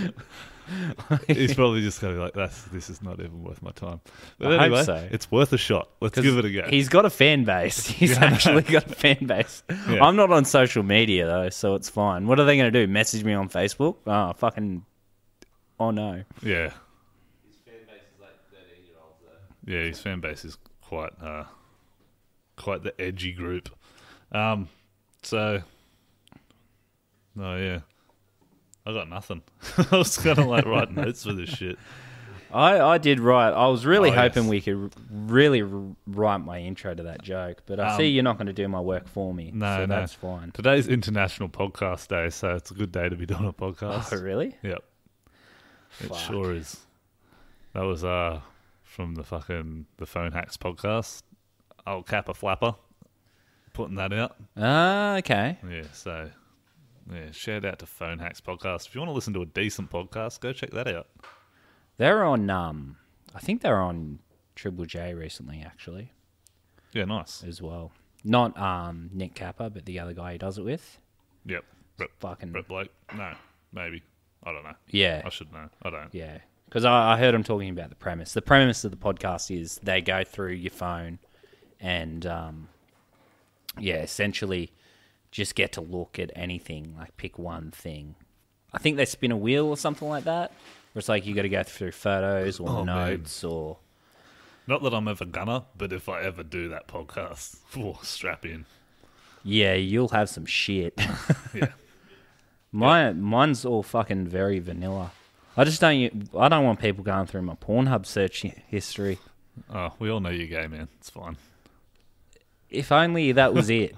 He's probably just going to be like, "That's this is not even worth my time." But I hope anyway, so. it's worth a shot. Let's 'Cause give it a go. He's got a fan base. He's Yeah, I know. actually got a fan base. Yeah. I'm not on social media though, so it's fine. What are they going to do? Message me on Facebook? Oh, fucking. Oh no. Yeah, His fan base is like thirteen year olds though. yeah. His fan base is quite, uh, quite the edgy group. Um, so, no, yeah, I got nothing. I was kind of like writing notes for this shit. I, I did write. I was really Oh, hoping yes. we could r- really r- write my intro to that joke, but I Um, see you're not going to do my work for me. No, so no. that's fine. Today's International Podcast Day, so it's a good day to be doing a podcast. Oh, really? Yep. It Fuck. sure is. That was uh from the fucking the Phone Hacks podcast. Old Kappa Flapper putting that out. Ah, okay. Yeah, so yeah, shout out to Phone Hacks podcast. If you want to listen to a decent podcast, go check that out. They're on. Um, I think they're on Triple J recently, actually, Yeah, nice. as well. Not um Nick Kappa, but the other guy he does it with. Yep. Brett, Fucking Brett Blake. No, maybe. I don't know. yeah, I should know. I don't. yeah. Because I, I heard him talking about the premise. The premise of the podcast is they go through your phone, and um, yeah, essentially just get to look at anything, like pick one thing. I think they spin a wheel or something like that. Where it's like you got to go through photos or Oh, man. notes or Not that I'm ever gonna, but if I ever do that podcast, oh, strap in. yeah, you'll have some shit. Yeah. Mine, mine's all fucking very vanilla. I just don't. I don't want people going through my Pornhub search hi- history. Oh, we all know you're gay, man. It's fine. If only that was it.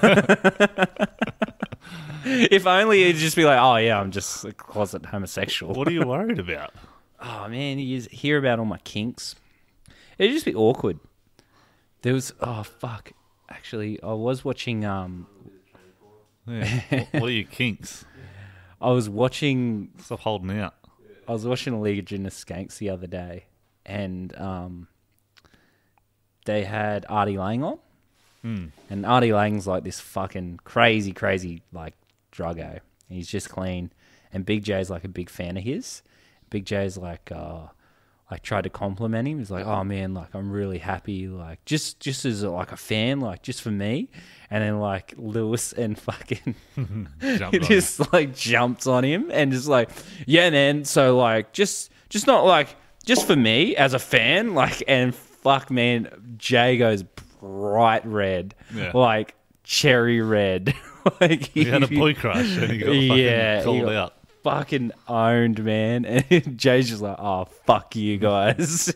If only it'd just be like, oh yeah, I'm just a closet homosexual. What are you worried about? Oh man, you just hear about all my kinks. It'd just be awkward. There was oh fuck. Actually, I was watching. Um, Yeah. What- what are your kinks? I was watching. Stop holding out. I was watching a Legion of Skanks the other day, and um, they had Artie Lang on, and Artie Lang's like this fucking crazy, crazy like druggo. He's just clean, and Big J's like a big fan of his. Big J's like, uh, like tried to compliment him. He's like, "Oh man, like I'm really happy, like just just as like a fan, like just for me." And then like Lewis and fucking Jumped it on just like jumps on him and just like, yeah, man. So like, just just not like just for me as a fan, like, and fuck, man, Jay goes bright red, Yeah. like cherry red, like You had a boy crush and you got fucking yeah, he called got out. fucking owned, man. And Jay's just like, oh fuck you guys.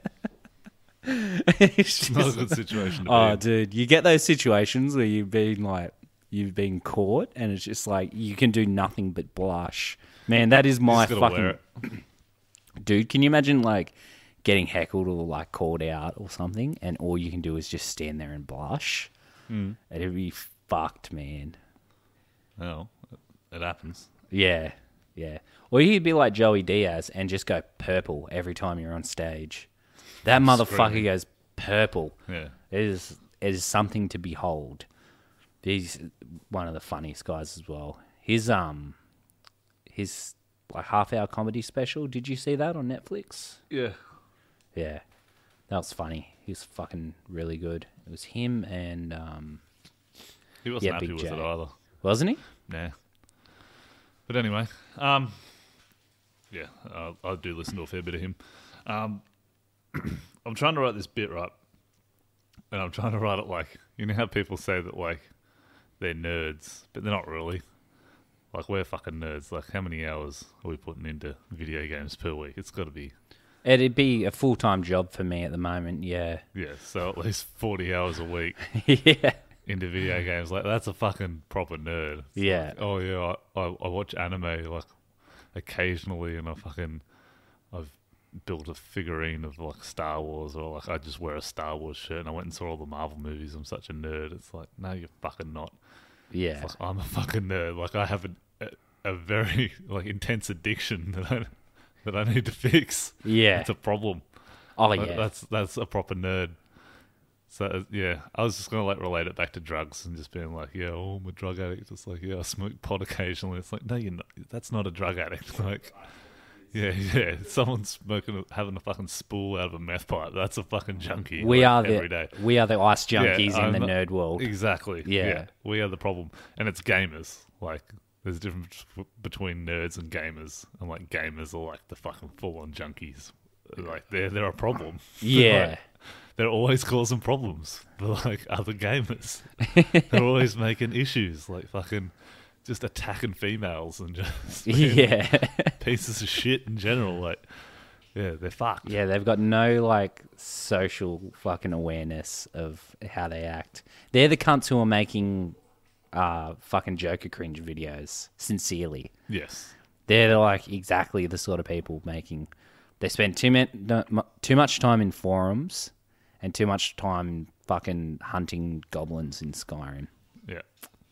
It's Not a just- good situation to Oh, be in. dude, you get those situations where you've been like, you've been caught, and it's just like you can do nothing but blush. Man, that is my just gotta wear fucking dude. Can you imagine like getting heckled or like called out or something, and all you can do is just stand there and blush? Hmm. It'd be fucked, man. Well, it happens. Yeah, yeah. Or you'd be like Joey Diaz and just go purple every time you're on stage. That motherfucker Screaming. goes purple. Yeah. It is it is something to behold. He's one of the funniest guys as well. His um his like half hour comedy special, did you see that on Netflix? Yeah. Yeah. That was funny. He was fucking really good. It was him and um He wasn't Yeah, happy Big with J. it either. wasn't he? Nah. But anyway, um, yeah, I, I do listen to a fair bit of him. Um, I'm trying to write this bit right, and I'm trying to write it like, you know how people say that like they're nerds, but they're not really. Like we're fucking nerds. Like how many hours are we putting into video games per week? It's got to be It'd be a full time job for me at the moment. Yeah, Yeah, so at least forty hours a week yeah, into video games. Like, that's a fucking proper nerd. It's Yeah. like, oh, yeah, I, I, I watch anime, like, occasionally, and I fucking... I've built a figurine of, like, Star Wars, or, like, I just wear a Star Wars shirt, and I went and saw all the Marvel movies. I'm such a nerd. It's like, no, you're fucking not. yeah, Like, I'm a fucking nerd. Like, I have a, a, a very, like, intense addiction that I, that I need to fix. yeah. It's a problem. Oh Like, yeah, That's that's a proper nerd. So yeah, I was just gonna like relate it back to drugs and just being like, yeah, oh, I'm a drug addict. It's like, yeah, I smoke pot occasionally. It's like, no, you're not. That's not a drug addict. Like, yeah, yeah, someone's smoking, having a fucking spool out of a meth pipe. That's a fucking junkie. we like, are every the day. we are the ice Yeah, junkies in I'm the not- nerd world. Exactly. Yeah. Yeah. we are the problem, and it's gamers. Like, there's a difference b- between nerds and gamers, and like gamers are like the fucking full-on junkies. Like, they're they're a problem. Yeah. Like, they're always causing problems for like other gamers. They're always making issues, like fucking just attacking females and just being Yeah, pieces of shit in general. Like, yeah, they're fucked. yeah. They've got no like social fucking awareness of how they act. They're the cunts who are making uh fucking Joker cringe videos. Sincerely, Yes. they're like exactly the sort of people making. They spend too much too much time in forums and too much time fucking hunting goblins in Skyrim. Yeah.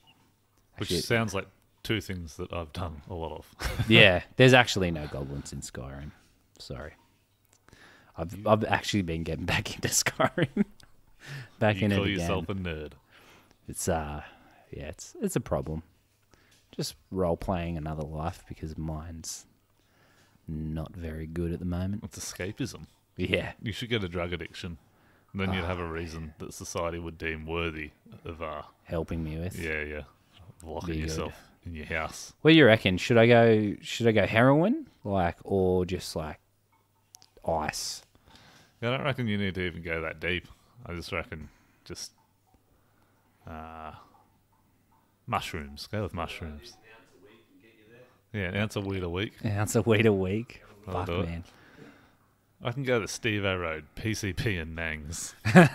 Which Shit. sounds like two things that I've done a lot of. Yeah, there's actually no goblins in Skyrim. Sorry, I've I've actually been getting back into Skyrim. back You in it call again. yourself a nerd. It's uh, yeah, it's it's a problem. Just role playing another life because mine's not very good at the moment. It's escapism. Yeah, You should get a drug addiction. And then you'd have a reason that society would deem worthy of, uh, helping me with. yeah, yeah, locking Be good. yourself in your house. What do you reckon? Should I go? Should I go heroin, like, or just like ice? I don't reckon you need to even go that deep. I just reckon just uh, mushrooms. Go with mushrooms. Yeah, an ounce of weed a week. An ounce of weed a week. I'll Fuck, do it. man. I can go to Steve O Road, P C P and Nangs.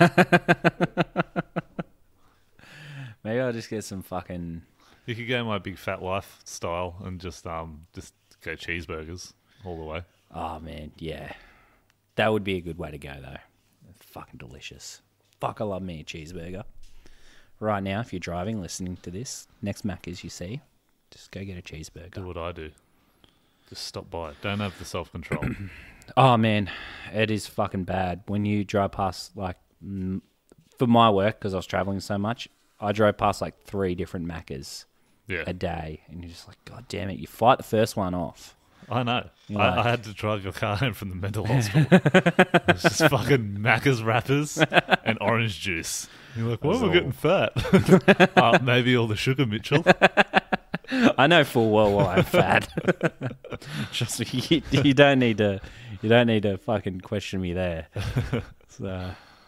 Maybe I'll just get some fucking. You could go my big fat life style and just um just go cheeseburgers all the way. Oh man, yeah, that would be a good way to go though. Fucking delicious. Fuck, I love me a cheeseburger. Right now, if you're driving, listening to this, next Macca's you see, just go get a Do cheeseburger. what I do. Just stop by. Don't have the self control. Oh man, it is fucking bad when you drive past like mm, for my work because I was traveling so much. I drove past like three different Maccas Yeah, a day, and you're just like, God damn it! You fight the first one off. I know. You're I, like- I had to drive your car home from the mental hospital. It's just fucking Macca's wrappers and orange juice. You're like, why That's am I all. getting fat? uh, maybe all the sugar, Mitchell. I know full well why I'm fat. Just you, you don't need to. You don't need to fucking question me there. So,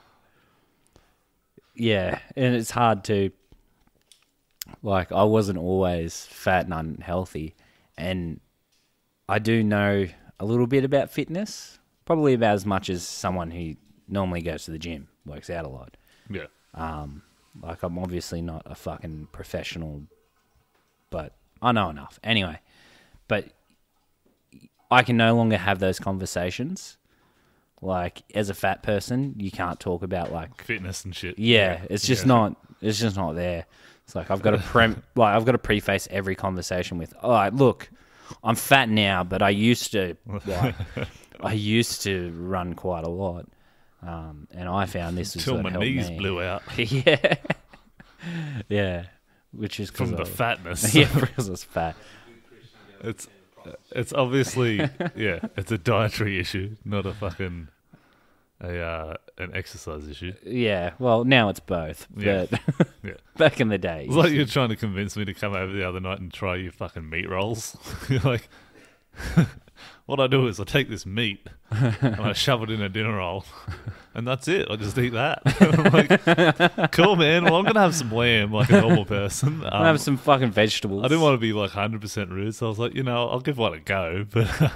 yeah, and it's hard to. Like, I wasn't always fat and unhealthy, and I do know a little bit about fitness, probably about as much as someone who normally goes to the gym, works out a lot. Yeah. Um, like, I'm obviously not a fucking professional, but I know enough. Anyway, but I can no longer have those conversations. Like, as a fat person, you can't talk about, like, Fitness and shit. yeah, it's just Yeah. not, it's just not there. It's like, I've got to prem, like, I've got to preface every conversation with, all right, look, I'm fat now, but I used to, like, I used to run quite a lot. Um, and I found this was Till what my helped knees me. blew out yeah, yeah, which is from because the I, fatness. yeah, because I was fat. It's it's obviously yeah, it's a dietary issue, not a fucking a uh, an exercise issue. Yeah, well, now it's both. Yeah. But Yeah. back in the day, It's like you're trying to convince me to come over the other night and try your fucking meat rolls. You're like, what I do is I take this meat and I shove it in a dinner roll, and that's it. I just eat that. I'm like, cool, man. Well, I'm gonna have some lamb like a normal person. Um, I have some fucking vegetables. I didn't want to be like one hundred percent rude, so I was like, you know, I'll give one a go, but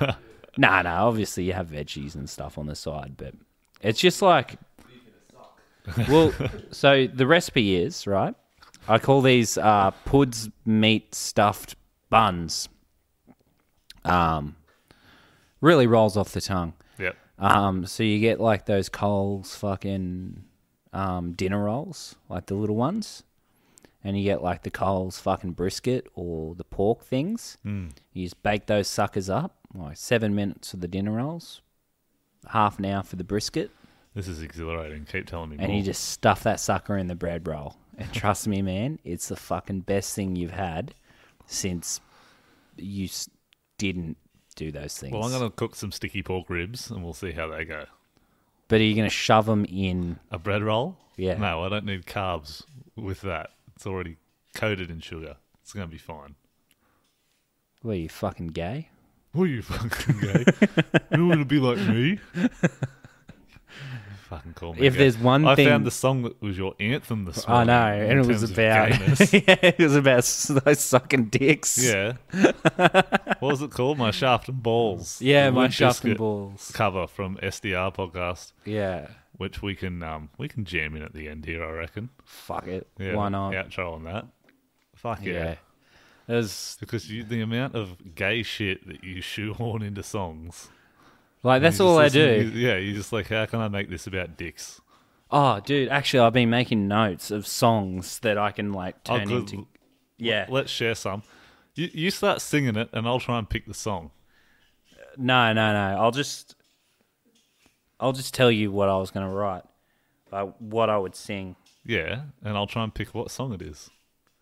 nah, nah. Obviously, you have veggies and stuff on the side, but it's just like. Well, so the recipe is right. I call these uh, Puds meat stuffed buns. Um, really rolls off the tongue. Yep. Um, so you get like those Coles fucking um, dinner rolls, like the little ones, and you get like the Coles fucking brisket or the pork things. Mm. You just bake those suckers up, like seven minutes for the dinner rolls, half an hour for the brisket, This is exhilarating. Keep telling me and more. you just stuff that sucker in the bread roll. And trust me, man, it's the fucking best thing you've had since you s- didn't do those things. Well, I'm going to cook some sticky pork ribs, and we'll see how they go. But are you going to shove them in? A bread roll? Yeah. No, I don't need carbs with that. It's already coated in sugar. It's going to be fine. What, are you fucking gay? What are you fucking gay? You want to be like me? Fucking call me If gay. there's one I thing- found the song that was your anthem this I morning. know, in and it was terms of about gayness. yeah, it was about s- those sucking dicks. Yeah. What was it called? My Shaft and Balls. yeah, The my Limp shaft and Bizkit balls. cover from S D R podcast, Yeah, which we can um we can jam in at the end here, I reckon. fuck it. Yeah, Why not? outro on that. Fuck yeah. Yeah, there's Because you, the amount of gay shit that you shoehorn into songs. like that's You all I just listen- do. you- yeah, you're just like, how can I make this about dicks? Oh, dude, actually, I've been making notes of songs that I can like Oh, turn good. into. Yeah, Let's share some. You you start singing it, and I'll try and pick the song. no, no, no. I'll just, I'll just tell you what I was gonna write, like what I would sing. Yeah, and I'll try and pick what song it is.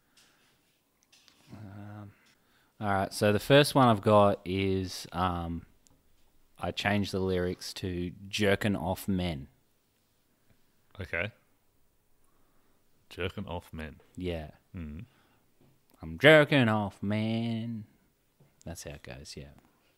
All right, so the first one I've got is um, I changed the lyrics to "jerking off men." Okay. Jerking off men. Yeah. Mm. I'm jerking off, man. That's how it goes, yeah.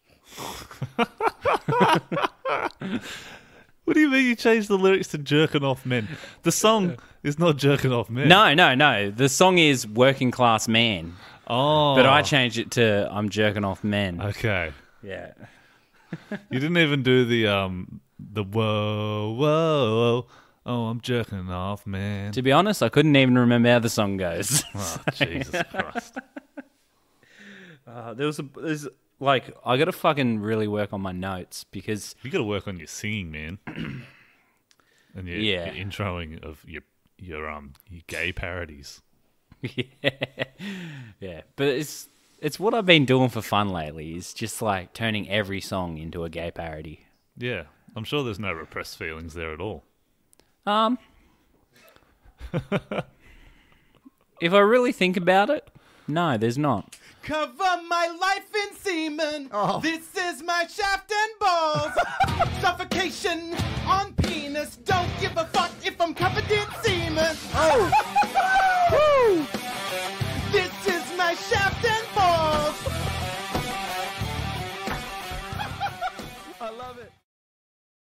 What do you mean you changed the lyrics to jerking off men? The song is not jerking off men. No, no, no. The song is Working Class Man, Oh. but I changed it to I'm jerking off men. Okay. Yeah. You didn't even do the um the whoa whoa oh I'm jerking off, man. To be honest, I couldn't even remember how the song goes. Oh, Jesus Christ. Uh, there was a, there's like I got to fucking really work on my notes because You got to work on your singing, man. And your, Yeah. your introing of your your um your gay parodies. yeah, yeah, but it's it's what I've been doing for fun lately. Is just like turning every song into a gay parody. Yeah, I'm sure there's no repressed feelings there at all. Um, if I really think about it, no, there's not. Cover my life in semen. This is my shaft and balls. Suffocation